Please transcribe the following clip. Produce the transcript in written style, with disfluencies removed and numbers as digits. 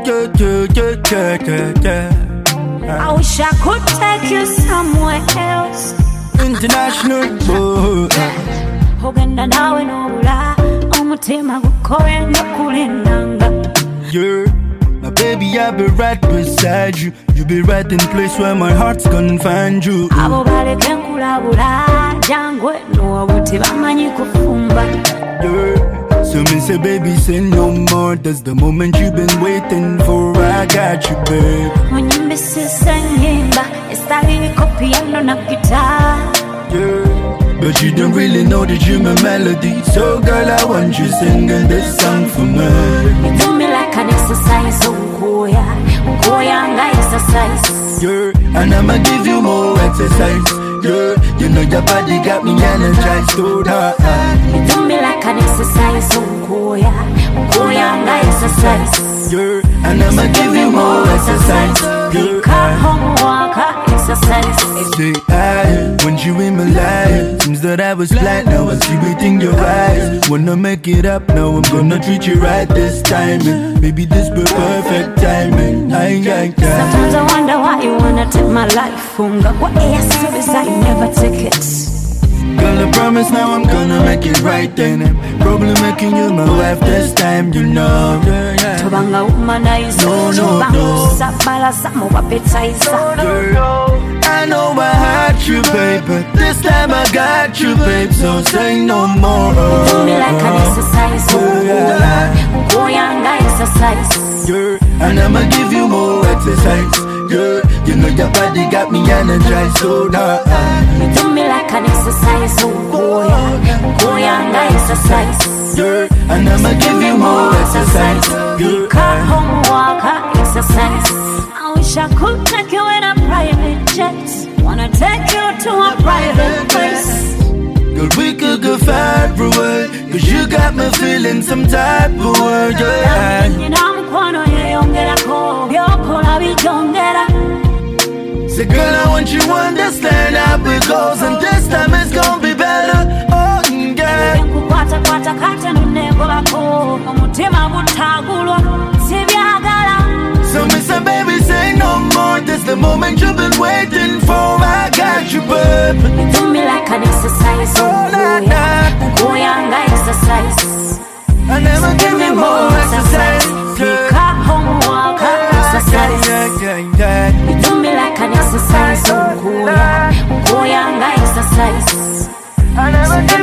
I wish I could take you somewhere else. International boy. Ogenda nawe n'obula omutima gukore n'okulindanga. Yeah, my baby, I'll be right beside you. You'll be right in the place where my heart's gonna find you. Abo baleke nkulabula jangwe n'obuti bamanyi kufumba. Yeah, so me say baby say no more. That's the moment you've been waiting for. I got you, babe. Munyimbisi sengimba estaliko piano na guitar. Yeah, but you don't really know the human melody. So girl, I want you singing this song for me. You do me like an exercise, Ukoya nga exercise. Yeah, and I'ma give you more exercise. Yeah, you know your body got me energized. So you do me like an exercise, Ukoya nga exercise. Yeah, and I'ma give you more exercise. Yeah, homework, exercise. Say I want you in my life. Seems that I was blind, now I see within your eyes. Wanna make it up, now I'm gonna treat you right this time. And maybe this be perfect timing. Sometimes I wonder why you wanna take my life. What air service I never take it. Girl, I promise now I'm gonna make it right then. I'm probably making you my wife this time, you know. Tobanga womanizer, no. Sabala samo appetizer. I know I had you, babe, but this time I got you, babe. So say no more. You do me like an exercise, Ukoyanga exercise. Yeah, and I'ma give you more exercise. Yeah, you know your body got me energized. So you do me like an exercise, Ukoyanga exercise. Yeah, and I'ma give you more exercise. Yeah, homework, exercise. I wish I could take you in a private jet. Wanna take you to a private place. Girl, we could go far away, 'cause you got me feeling some type of way. Yeah, say girl, I want you to understand how it goes, and this time it's gonna be better. Oh yeah. So me say baby say no more. This the moment you've been waiting for. I got you, babe. You do me like an exercise, Ukoyanga exercise. I never give me more exercise. Homework, exercise. You do me like an exercise, Ukoyanga exercise. I never